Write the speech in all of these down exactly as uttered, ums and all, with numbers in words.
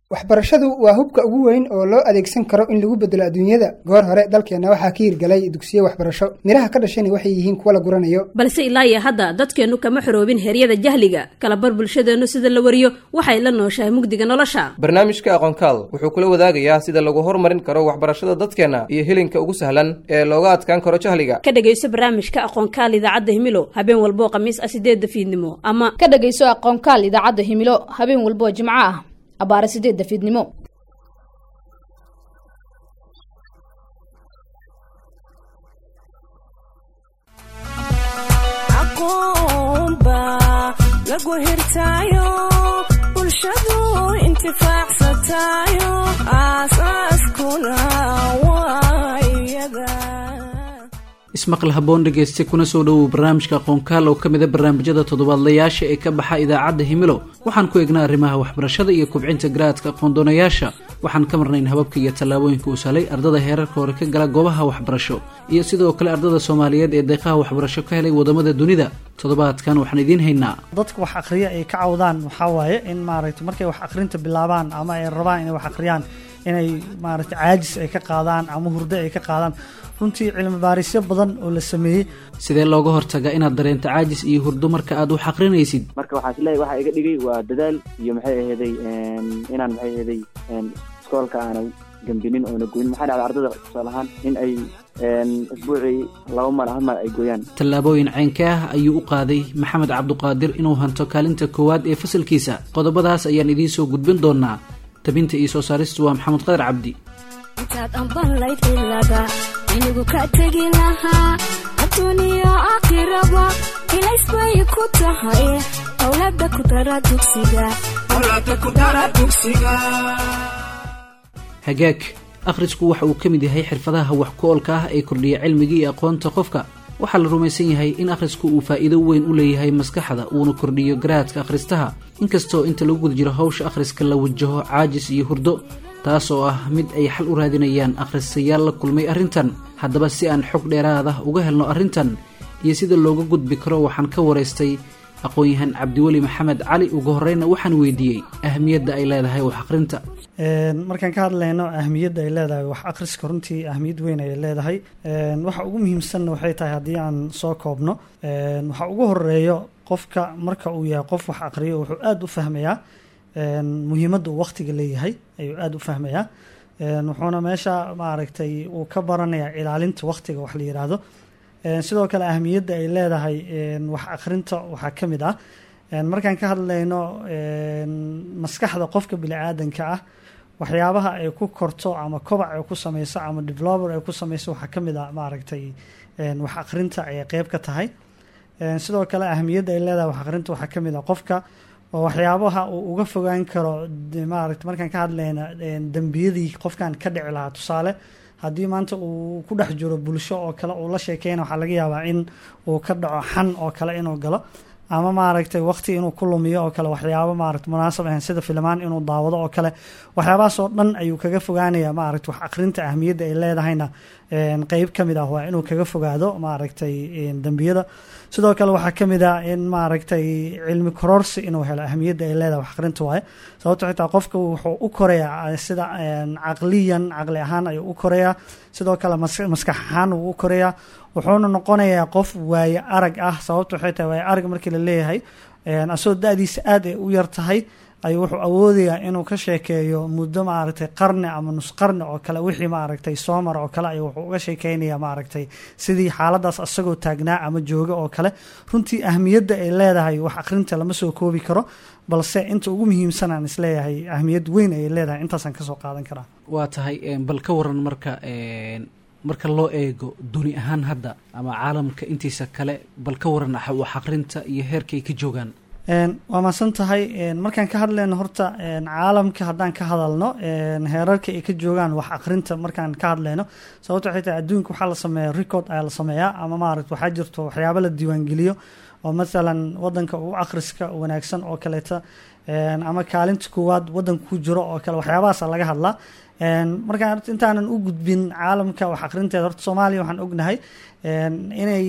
waxbarashadu waa hubka ugu weyn oo loo adeegsan karo in lagu bedelo adduunyada. goor hore dalkeena waxaa ka hirgalay dugsiyo waxbarasho, miraha ka dhashayna waxay yihiin kuwa la guranayo. balse ilaa iyo hadda dadkeenu kama xoroobin heryada jahliga, kala bar bulshadeenu sida la wariyo waxay la nooshahay mugdiga nolosha. barnaamijka aqoonkaal wuxuu kula wadaagayaa sida lagu horumarin karo waxbarashada dadkeena iyo helinka ugu sahlan ee looga adkaan karo jahliga. ka dhageyso barnaamijka aqoonkaal idaacadda Himilo habeen walbo khamiis ah sideedda fiidnimo, ama ka dhageyso aqoonkaal idaacadda Himilo habeen walbo jimco ah abaara sideedda fiidnimo. aqoonba lagu hirtaayo bulshadu intifaacsataayo aasaaskuna waayada. ismaqal haboon dhegeyste kuna soo dhawow barnaamijka aqoonkaal oo ka mid ah barnaamijyada toddobaadlayaasha ee ka baxa idaacadda Himilo. waxaan ku eegnaa arrimaha waxbarashada iyo kubcinta garaadka aqoon-doonayaasha. waxaan ka marnayn hababka iyo tallaabooyinka uu salay ardada heerarka hore ka gala goobaha waxbarasho iyo sidoo kale ardada Soomaaliyeed ee deeqaha waxbarasho ka helay wadamada dunida. toddobaadkan waxaan idiin haynaa dadka wax akhriya ay ka cawdaan waxaa waaye in maaragtay markay wax akhrinta bilaabaan ama ay rabaan inay wax akhriyaan inay maaragtay caajis ay ka qaadaan ama hurdo ay ka qaadaan. runtii cilmi baarisyo badan oo la sameeyey. sidee looga hortagaa inaad dareento caajis iyo hurdo marka aad wax akhrinaysid? marka waxaa isleeyahay waxa iga dhigay waa dadaal iyo maxay aheeday inaan maxay aheeday iskoolka aanan gambinin oona goyn. maxaa dhacda ardada tusaale ahaan in ay isbuucii laba mar hal mar ay gooyaan. tallaabooyin caynka ah ayuu u qaaday maxamed cabduqaadir inuu hanto kaalinta koowaad ee fasalkiisa. qodobadaas ayaan idiin soo gudbin doonaa. tabinta iyo soo saaristu waa maxamed qadar cabdi. intaad ambanlayd ilaga inigu ka tegi lahaa adduuniya aakhiraba ilaysbay ku tahay awlaada ku dara dugsiga awlaada ku dara dugsiga. hagaag akhrisku waxa uu ka mid yahay xirfadaha wax ku oolka ah ee kordhiya cilmiga iyo aqoonta qofka. waxaa la rumaysan yahay in akhrisku uu faa'iido weyn u leeyahay maskaxda uuna kordhiyo garaadka akhristaha. inkastoo inta lagu guda jiro hawsha akhriska la wajaho caajis iyo hurdo, taas oo ah mid ay xal u raadinayaan akhristayaal la kulmay arrintan. haddaba si aan xog dheeraad ah uga helno arrintan iyo sida looga gudbi karo waxaan ka waraystay aqoon-yahan cabdiweli maxamed cali. ugu horeyna waxaan weydiiyey ahmiyadda ay leedahay wax akhrinta. markaan ka hadlayno ahmiyadda ay leedahay wax akhriska, runtii ahmiyad weyn ay leedahay. waxa ugu muhiimsanna waxay tahay haddii aan soo koobno, waxa ugu horeeyo qofka marka uu yahay qof wax akhriyo wuxuu aada u fahmayaa muhiimadda uu waqtiga leeyahay ayuu aada u fahmayaa. wuxuuna meesha maaragtay uu ka baranayaa ilaalinta waqtiga wax la yiraahdo. sidoo kale ahmiyadda ay leedahay wax akhrinta waxaa ka mid ah markaan ka hadlayno maskaxda qofka bini'aadanka ah waxyaabaha ay ku korto ama kobac ay ku sameyso ama developer ay ku sameyso waxaa ka mid ah maaragtay wax akhrinta ay qeyb ka tahay. sidoo kale ahmiyadda ay leedahay wax akhrinta waxaa ka mid ah qofka oo waxyaabaha uu uga fogaan karo maaragtay markaan ka hadlayna dembiyadii qofkan ka dhici lahaa. tusaale haddii maanta uu ku dhex jiro bulsho oo kale uu la sheekeyna waxaa laga yaabaa in uu ka dhaco xan oo kale inuu galo ama maaragtay waqti inuu ku lumiyo oo kale waxyaabo maaragtay munaasab ahayn sida filmaan inuu daawado oo kale. waxyaabahaas oo dhan ayuu kaga fogaanayaa maaragtay wax akhrinta ahmiyadda ay leedahayna qeyb ka mid ah waa inuu kaga fogaado maaragtay dembiyada. sidoo kale waxaa ka mid ah in maaragtay cilmi kororsi inuu helo ahmiyadda ay leedahay wax akhrinta waaye. sababto xitaa qofka wuxuu u korayaa sida caqliyan caqli ahaan ayuu u korayaa. sidoo kale maskax ahaan uu u korayaa. wuxuuna noqonayaa qof waaye arag ah. sababto xitaa waaye arag markii la leeyahay asoo da-diisa aada ay u yar tahay ayuu wuxuu awoodayaa inuu ka sheekeeyo muddo maaragtay qarni ama nus qarni oo kale wixii maaragtay soo mara oo kale ayuu wuxuu uga sheekeynayaa maaragtay sidii xaaladaas asagoo taagnaa ama jooga oo kale. runtii ahmiyadda ay leedahay wax akhrinta lama soo koobi karo, balse inta ugu muhiimsan aan isleeyahay ahmiyad weyn ay leedahay. intaasaan kasoo qaadan karaa. waa tahay bal ka waran marka marka loo eego duni ahaan hadda ama caalamka intiisa kale, bal ka waran wax akhrinta iyo heerka ay ka joogaan. waa maasan tahay. markaan ka hadlayno horta caalamka haddaan ka hadalno heerarka ay ka joogaan wax akhrinta markaan ka hadlayno, sababto xitaa adduunka waxaa la sameeya record ayaa la sameeyaa ama maaragta waxaa jirto waxyaabo la diiwaangeliyo oo mathalan wadanka ugu akhriska wanaagsan oo kaleeta ama kaalinta koowaad wadanka ku jiro oo kale waxyaabahaasa laga hadlaa markaan intaanan u gudbin caalamka wax akhrinteeda horta soomaaliya waxaan ognahay inay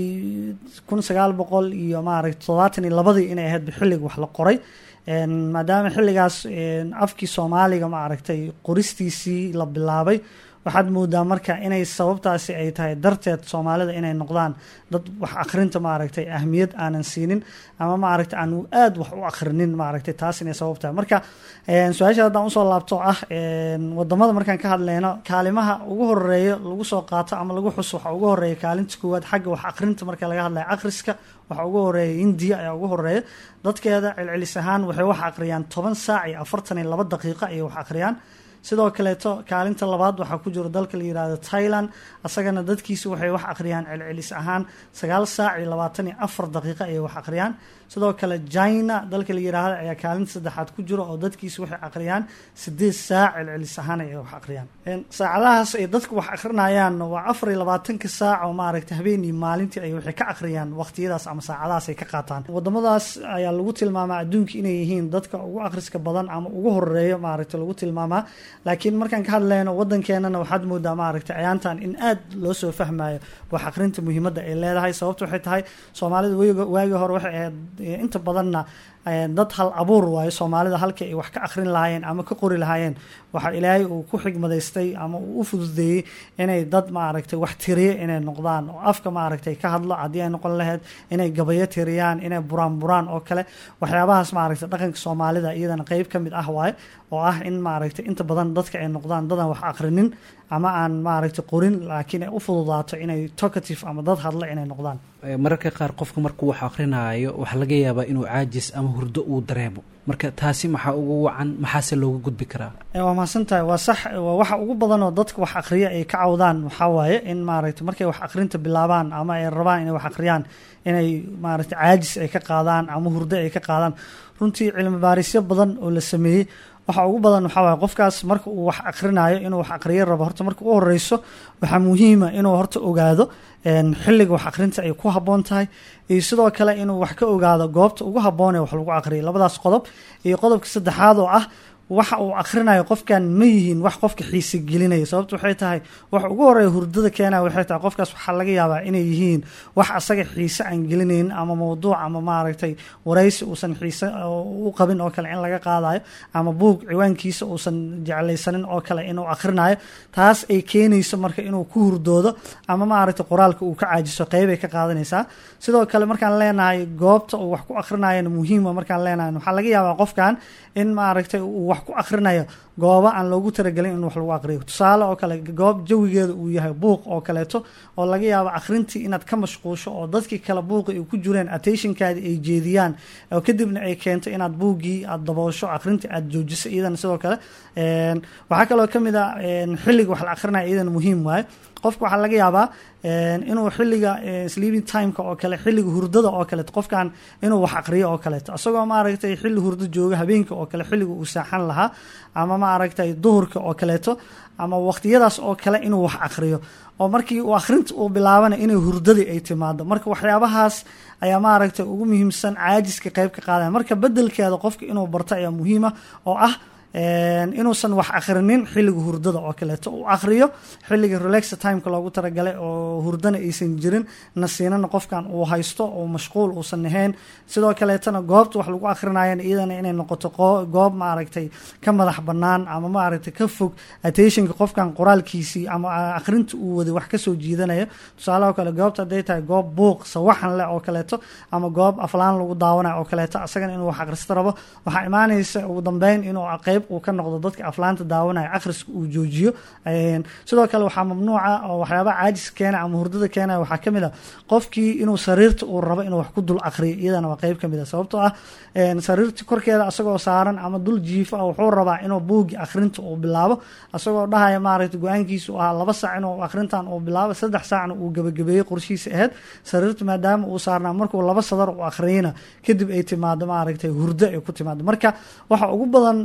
kun sagaal boqol iyo maaragta toddobaatan iyo labadii inay ahayd xilliga wax la qoray maadaama xilligaas afkii soomaaliga maaragtay qoristiisii la bilaabay waxaad moodaa marka inay sababtaasi ay tahay darteed soomaalida inay noqdaan dad wax akhrinta maaragtay ahmiyad aanan siinin ama maaragtay aan aad wax u akhrinin maaragtay taas inay sabab tahay marka su-aasha haddaan usoo laabto ah wadamada markaan ka hadleyno kaalimaha ugu horeeya lagu soo qaato ama lagu xuso waxa ugu horeeya kaalinta koowaad xagga wax akhrinta marka laga hadlayo akhriska waxa ugu horeeya hindiya ayaa ugu horeeya dadkeeda celcelis ahaan waxay wax akhriyaan toban saac iyo afartan iyo laba daqiiqo ayay wax akhriyaan sidoo kaleeto kaalinta labaad waxaa ku jiro dalka la yihahdo Thailand asagana dadkiisu waxay wax akhriyaan celcelis ahaan sagaal saac iyo labaatan iyo afar daqiiqo ayay wax akhriyaan sidoo kale China dalka la yiraahdo ayaa kaalinta saddexaad ku jiro oo dadkiisu waxay akhriyaan sideed saac celcelis ahaan ayay wax akhriyaan saacadahaas ay dadku wax akhrinayaan waa afar iyo labaatanka saac oo maaragtay habeenii maalintii ay waxay ka akhriyaan waqtiyadaas ama saacadahaas ay ka qaataan wadamadaas ayaa lagu tilmaamaa adduunka inay yihiin dadka ugu akhriska badan ama ugu horeeyo maaragtay lagu tilmaamaa laakiin markaan ka hadlayno wadankeenana waxaad moodaa maaragtay ayaantan in aad loo soo fahmayo wax akhrinta muhiimadda ay leedahay sababta waxay tahay soomaalida waagii hore waxay ahayd inta badanna dad hal abuur waayo soomaalida halkii ay wax ka akhrin lahaayeen ama ka qori lahaayeen waxa ilaahay uu ku xigmadaystay ama uu u fududeeyey inay dad maaragtay wax tiriye inay noqdaan oo afka maaragtay ka hadlo haddii ay noqon lahayd inay gabayo tiriyaan inay buraan buraan oo kale waxyaabahaas maaragtay dhaqanka soomaalida iyadana qeyb ka mid ah waaye oo ah in maaragtay inta badan dadka ay noqdaan dadaan wax akhrinin ama aan maaragtay qorin laakiin ay u fududaato inay talkative ama dad hadla inay noqdaan mararka qaar qofka markuu wax akhrinayo waxaa laga yaabaa inuu caajis ama hurdo uu dareemo marka taasi maxaa ugu wacan maxaase looga gudbi karaa waa mahadsantahay waa sax waa waxa ugu badan oo dadka wax akhriya ay ka cawdaan waxaa waaye in maaragtay markay wax akhrinta bilaabaan ama ay rabaan inay wax akhriyaan inay maaragtay caajis ay ka qaadaan ama hurdo ay ka qaadaan runtii cilmi baarisyo badan oo la sameeyey waxa ugu badan waxaa waaye qofkaas marka uu wax akhrinayo inuu wax akhriyo rabo horta marka u horeyso waxaa muhiima inuu horta ogaado xilliga wax akhrinta ay ku habboon tahay iyo sidoo kale inuu wax ka ogaado goobta ugu habboon ee wax lagu akhriyo labadaas qodob iyo qodobka saddexaad oo ah waxa uu akhrinayo qofkan ma yihiin wax qofka xiise gelinaya sababta waxay tahay wax ugu horeeya hurdada keenaya waxay tahay qofkaas waxaa laga yaabaa inay yihiin wax asaga xiise aan gelinaynin ama mawduuc ama maaragtay waraysi uusan xiise u qabin oo kale in laga qaadayo ama buug ciwaankiisa uusan jeclaysanin oo kale inuu akhrinayo taas ay keenayso marka inuu ku hurdoodo ama maaragtay qoraalka uu ka caajiso qeybay ka qaadanaysaa sidoo kale markaan leenahay goobta uu wax ku akhrinayana muhiima markaan leenahay waxaa laga yaabaa qofkan in maaragtay uu wax ku akhrinayo gooba aan loogu talagelin in wax lagu akhriyo tusaale oo kale goob jawigeeda uu yahay buuq oo kaleeto oo laga yaabo akhrintii inaad ka mashquusho oo dadkii kale buuqi ay ku jireen attentionkaadi ay jeediyaan oo kadibna ay keento inaad buuggii aad daboosho akhrintii aad joojiso iyadana sidoo kale waxaa kaloo ka mid ah xilliga wax la akhrinayo iyadana muhiim waaye qofka waxaa laga yaabaa inuu xilliga sleeping timeka oo kale xilliga hurdada oo kaleeto qofkan inuu wax aqriyo oo kaleeto isagoo maaragtay xilli hurdo jooga habeenka oo kale xilliga uu saaxan lahaa ama maaragtay duhurka oo kaleeto ama waqtiyadaas oo kale inuu wax aqriyo oo markii uu akhrinta uu bilaabana inay hurdadii ay timaado marka waxyaabahaas ayaa maaragtay ugu muhiimsan caajiska qayb ka qaadaya marka bedelkeeda qofka inuu barto ayaa muhiima oo ah inuusan wax akhrinin xilliga hurdada oo kaleeto uu akhriyo xilliga relax timeka loogu talagalay oo hurdana aysan jirin nasiinana qofkan uu haysto oo mashquul uusan ahayn sidoo kaleetana goobta wax lagu akhrinayana iyadana inay noqoto goob maaragtay ka madax bannaan ama maaragtay ka fog attentionka qofkan qoraalkiisii ama akhrinta uu waday wax kasoo jiidanayo tusaale oo kale goobta hadday tahay goob buuq sawaxan leh oo kaleeto ama goob aflaan lagu daawanayo oo kaleeto asagana inuu wax akhristo rabo waxaa imaanaysa ugu dambeyn inuu qayb uu ka noqdo dadka aflaanta daawanaya akhriska uu joojiyo sidoo kale waxaa mamnuuca oo waxyaaba caajis keena ama hurdada keenaya waxaa kamid a qofkii inuu sariirta uu rabo inuu wax ku dul akhriyo iyadana waa qeyb kamid a sababtoo ah sariirta korkeeda asagoo saaran ama dul jiifo wuxuu rabaa inuu buugi akhrinta uu bilaabo asagoo dhahaya maaragtay go-aankiisa u ahaa laba saac inuu akhrintan uu bilaabo saddex saacna uu gabagabeeyey qorshihiisa ahayd sariirta maadaama uu saarnaa markuu laba sadar uu akhriyana kadib ay timaado maaragtay hurdo ay ku timaado marka waxa ugu badan oo aan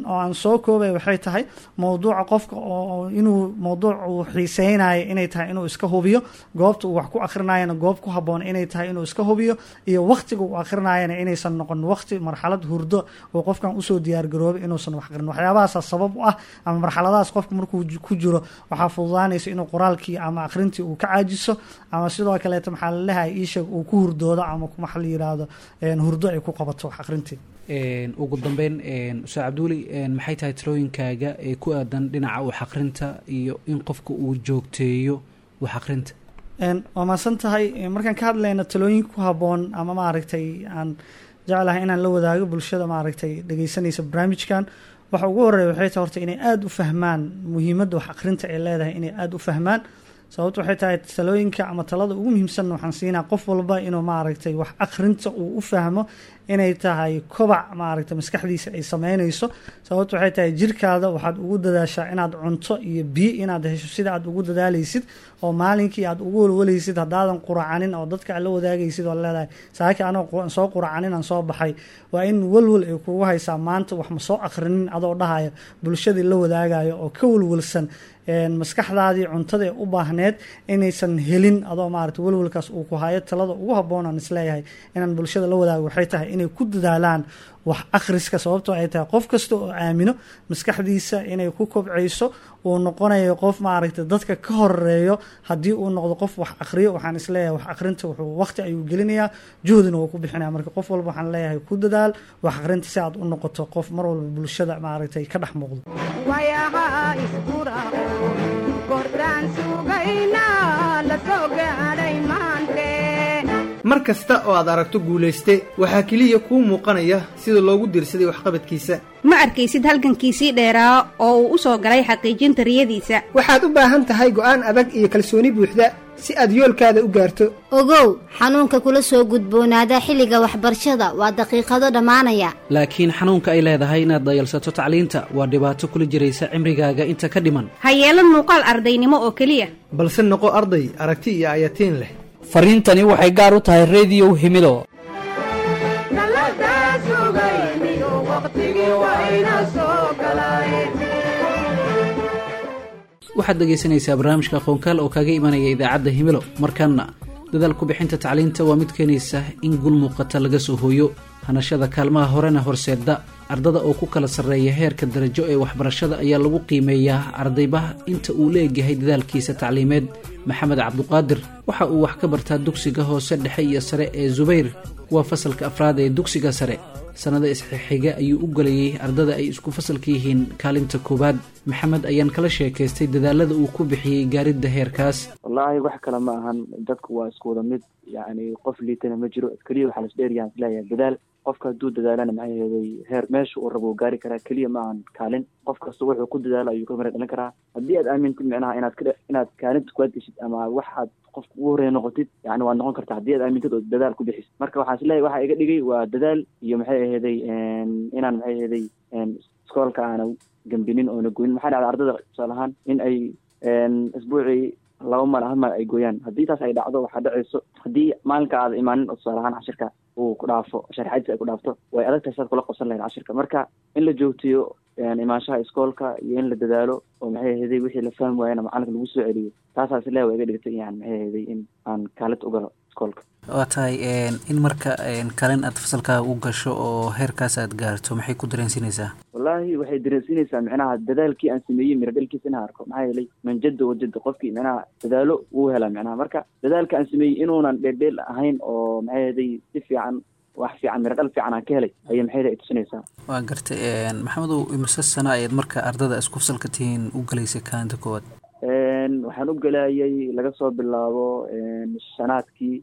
soo koobay waxay tahay mowduuca qofka oo inuu mowduuc uu xiiseynayo inay tahay inuu iska hubiyo, goobta uu wax ku akrinayana goob ku habboon inay tahay inuu iska hubiyo, iyo waqtiga uu akrinayana inaysan noqon waqti marxalad hurdo oo qofkan usoo diyaargaroobay inuusan wax aqrin. waxyaabahaasa sabab u ah ama marxaladahaas qofka markuu ku jiro waxaa fududaanaysa inuu qoraalkii ama akhrintii uu ka caajiso, ama sidoo kaleeto maxaa la leeyahay iisheeg uu ku hurdoodo ama waxa la yidhaahdo hurdo ay ku qabato wax akhrintii. ugu dambeyn ustaad cabduuli maxay tahay talooyinkaaga ee ku aadan dhinaca wax akhrinta iyo in qofka uu joogteeyo wax akhrinta? waa mahadsan tahay. markaan ka hadlayno talooyin ku habboon ama maaragtay aan jeclahay inaan la wadaago bulshada maaragtay dhegeysanaysa barnaamijkan, waxa ugu horeeya waxay tahay horta inay aada u fahmaan muhiimadda wax akhrinta ay leedahay, inay aada u fahmaan. sababto waxay tahay talooyinka ama talada ugu muhiimsan waxaan siinaa qof walba inuu maaragtay wax akhrinta uu u fahmo inay tahay kobac maaragtay maskaxdiisa ay sameynayso. sababto waxay tahay jirkaada waxaad ugu dadaashaa inaad cunto iyo biyo inaad hesho sida aad ugu dadaalaysid, oo maalinkii aad ugu walwalaysid haddaadan quracanin oo dadka aad la wadaagaysid oo leedahay saaki anoo soo quracanin aan soo baxay, waa in walwal ay kugu haysaa maanta wax ma soo akhrinin adoo dhahayo bulshadii la wadaagayo oo ka walwalsan maskaxdaadii cuntada ee u baahneed inaysan helin adoo maaragtay walwalkaas uu ku hayo. talada ugu habboon aan isleeyahay inaan bulshada la wadaago waxay tahay inay ku dadaalaan wax akhriska, sababtoo ay tahay qof kasta oo aamino maskaxdiisa inay ku kobcayso uu noqonayo qof maaragtay dadka ka horeeyo. haddii uu noqdo qof wax akhriyo waxaan isleeyahay wax akhrinta wuxuu waqti ayuu gelinayaa, juhdina wuu ku bixinaya. marka qof walba waxaan leeyahay ku dadaal wax akhrinta si aad u noqoto qof mar walba bulshada maaragtay ka dhex muuqdo. mar kasta oo aad aragto guulayste waxaa keliya kuu muuqanaya sida loogu diirsaday waxqabadkiisa. ma arkaysid halgankiisii dheeraa oo uu u soo galay xaqiijinta riyadiisa. waxaad u baahan tahay go'aan adag iyo kalsooni buuxda si aad yoolkaada u gaarto. ogow xanuunka kula soo gudboonaada xilliga waxbarashada waa daqiiqado dhammaanaya, laakiin xanuunka ay leedahay inaad dayalsato tacliinta waa dhibaato kula jiraysa cimrigaaga inta ka dhiman. ha yeelan muuqaal ardaynimo oo keliya, balse noqo arday aragti iyo ayatiin leh. fariintani waxay gaar u tahay rediyo himilo. waxaad dhegaysanaysaa barnaamijka aqoonkaal oo kaga imanaya idaacadda himilo. markaana dadaal ku bixinta tacliinta waa mid keenaysa in gul muuqata laga soo hooyo, hanashada kaalmaha horena horseeda. ardada oo ku kala sarreeya heerka darajo ee waxbarashada ayaa lagu qiimeeyaa ardayba inta uu leegyahay dadaalkiisa tacliimeed. maxamed cabduqaadir waxa uu wax ka bartaa dugsiga hoose dhexe iyo sare ee zubayr, waa fasalka afraad ee dugsiga sare. sanada isxixiga ayuu u galayay ardada ay isku fasalka yihiin kaalinta koowaad. maxamed ayaan kala sheekaystay dadaalada uu ku bixiyey gaaridda heerkaas. wallaahi wax kale ma ahan, dadku waa isku wada mid, yacni qof liitana ma jiro, keliya waxaa las dheeryahan isleeyahay dadaal. qofka hadduu dadaalana maxay yeelay heer meesha uu rabo gaari karaa, keliya ma ahan kaalin. qof kasta wuxuu ku dadaalo ayuu ka mara dhalin karaa. haddii aad aamintid micnaha inaad ka inaad kaalinta kuwaad geshid ama waxaad qofka ugu horeeya noqotid, yani waad noqon kartaa haddii aad aamintid oo dadaal ku bixisid. marka waxaan isleeyahay waxaa iga dhigay waa dadaal iyo maxay aheeday inaan maxay aheeday iskoolka aana gambinin oona goynin. maxaa dhacda ardada tusaale ahaan in ay isbuucii laba mal hal mal ay gooyaan. haddii taas ay dhacdo waxaa dhacayso haddii maalinka aada imaanin oo tusaale ahaan cashirka uu ku dhaafo, sharxadiisa ay ku dhaafto, way adag tahay saad kula qabsan lahayd cashirka. marka in la joogtiyo imaanshaha iskoolka iyo in la dadaalo oo maxay aheeday wixii la fahmi waayana macalinka lagu soo celiyo, taasaas ilaahi waa iga dhigtay yani maxay aheeday in aan kaalinta u galo iskoolka. waa tahay in marka kaalin aad fasalkaa u gasho oo heerkaas aad gaarto maxay ku dareensinaysaa? wallaahi waxay dareensinaysaa micnaha dadaalkii aan sameeyey miro dhalkiisa inaan arko. maxaa yeelay man jadda wajadda, qofkii micnaha dadaalo wuu helaa micnaha. marka dadaalka aan sameeyey inuunan dheeldheel ahayn oo maxay aheeday si fiican wax fiican miro dhal fiican aan ka helay ayay maxay aheeday tusinaysaa. waa gartay. maxamedow imise sano ayaad marka ardada isku fasalka tihiin u galaysay kaalinta koowaad? waxaan u galayay laga soo bilaabo shanaadkii,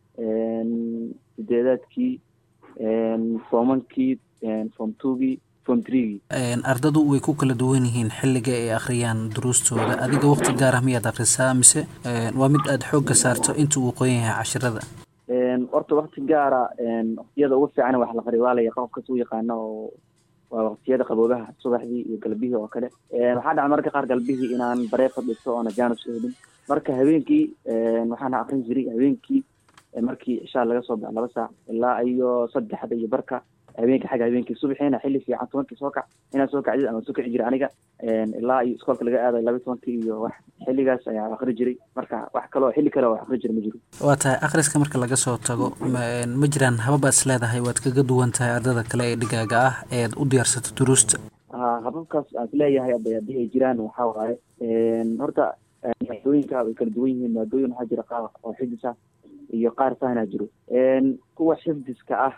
sideedaadkii, foomankii, form twogii, form threegii. ardadu way ku kala duwan yihiin xilliga ay akhriyaan duruustooda. adiga waqti gaar ah miyaad akhrisaa mise waa mid aada xoogga saarto inta uu qoyan yahay cashirada? horta waqti gaara waqtiyada ugu fiican wax la qariyo waa la yaqaan, qofkas u yaqaano oo waa waqtiyada qaboobaha subaxdii iyo galbihii oo kale. waxaa dhaca marka qaar galbihii inaan baree fadhiisto oona jaanus helin. marka habeenkii waxaan akrin jiray habeenkii markii cishaa laga soo baxo laba saac ilaa iyo saddexda iyo barka habeenkii xagga habeenkii subaxiina xilli fiican tobankii soo kac inaan soo kacdid ama soo kici jiray aniga ilaa iyo iskoolka laga aaday laba tobankii iyo wax xilligaas ayaa akhri jiray marka wax kaloo xilli kale oo akhri jiray ma jiro. waa tahay akhriska marka laga soo tago ma jiraan habab aad isleedahay waad kaga duwan tahay ardada kale ee dhigaaga ah eed u diyaarsato duruusta? hababkaas aan isleeyahay haddii ay jiraan waxaa waaye horta maadooyinka way kala duwan yihiin. maadooyin waxaa jira qaar oo xifdis ah iyo qaar sahanaa jiro. kuwa xifdiska ah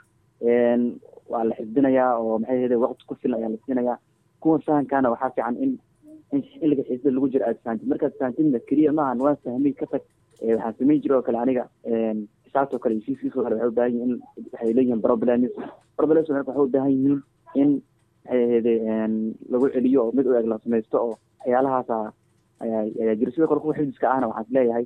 waa la xifdinayaa oo maxay ahayd waqti ku filan ayaa la siinayaa. kuwa sahankana waxaa fiican in in xilliga xifdida lagu jiro aad fahamtid. markaad fahamtidna keliya maahan waan fahmay ka tag. waxaan samayn jiray oo kale aniga xisaabta oo kale iyo fiisiisa oo kale waxay u baahan yihiin in waxay leeyihiin problems problems marka waxay u baahan yihiin in maxay ahayd lagu celiyo oo mid u eg la samaysto oo waxyaalahaas ayaa ayaa jiro. sidoo kale kuwa xifdiska ahna waxaan isleeyahay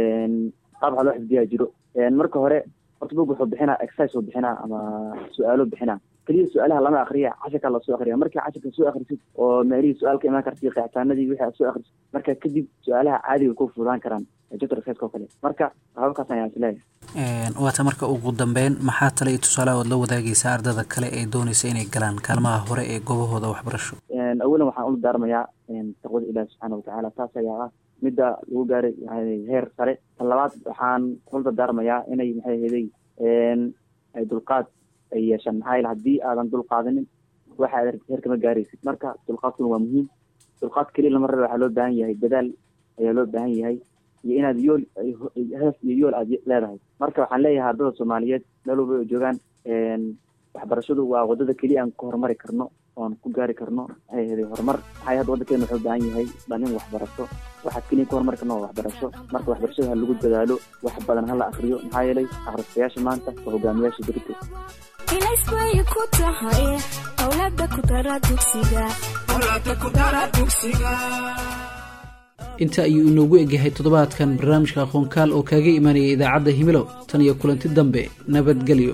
qaab waxaa loo xifdiyaa jiro. marka hore horta bug wuxuu bixinaa exercise uu bixinaa ama su-aalo bixinaa. keliya su-aalaha lama akriya casharkaa lasoo akriya. markii casharka soo akrisid oo meelihii su-aal ka imaan karta qeexitaanadii wixii aad soo akrisid marka kadib su-aalaha caadiga ku fududaan karaan jabtar exercise oo kale. marka hababkaas ayaan isleeyahay. waata marka ugu dambeyn maxaa tale iyo tusaalaha ood la wadaagaysaa ardada kale ee doonaysa inay galaan kaalmaha hore ee goobahooda waxbarasho? awalan waxaan ula daarmayaa taqwada ilaahi subxaana watacaala. taas ayaa ah midda lagu gaaray heer sare. tan labaad waxaan kula dardaarmayaa inay maxay ahaday ay dulqaad ay yeeshaan. maxaa yeele haddii aadan dulqaadanin waxa aad heer kama gaaraysid. marka dulqaadkuna waa muhiim. dulqaad keliya lama raba. waxaa loo baahan yahay dadaal ayaa loo baahan yahay iyo inaad yool hadaf iyo yool aad leedahay. marka waxaan leeyahay ardada soomaaliyeed meel walba ay joogaan waxbarashadu waa wadada keliya aan ku horumari karno oon ku gaari karno maxay ahayd horumar. maxaa hadda waddankeena wuxuu u baahan yahay dhalin waxbarasho. waxaad keliya ku horumari karno waa waxbarasho. marka waxbarashada ha lagu dadaalo wax badan ha la akriyo. maxaa yeelay akhristayaasha maanta waa hogaamiyaasha berito. ilays bay ku tahay awlaada ku dara dugsiga awlaada ku dara dugsiga. inta ayuu inoogu egyahay toddobaadkan barnaamijka aqoonkaal oo kaaga imaanaya idaacadda himilo. tan iyo kulanti dambe nabadgelyo.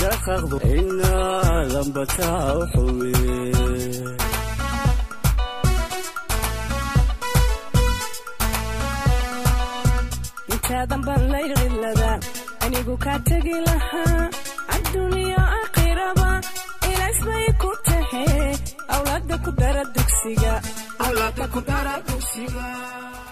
intaadan baan layrilada anigu kaa tegi lahaa adduuniya aakhiraba ilays bay ku tahay awlaada ku dara dugsiga awlaada ku dara dugsiga.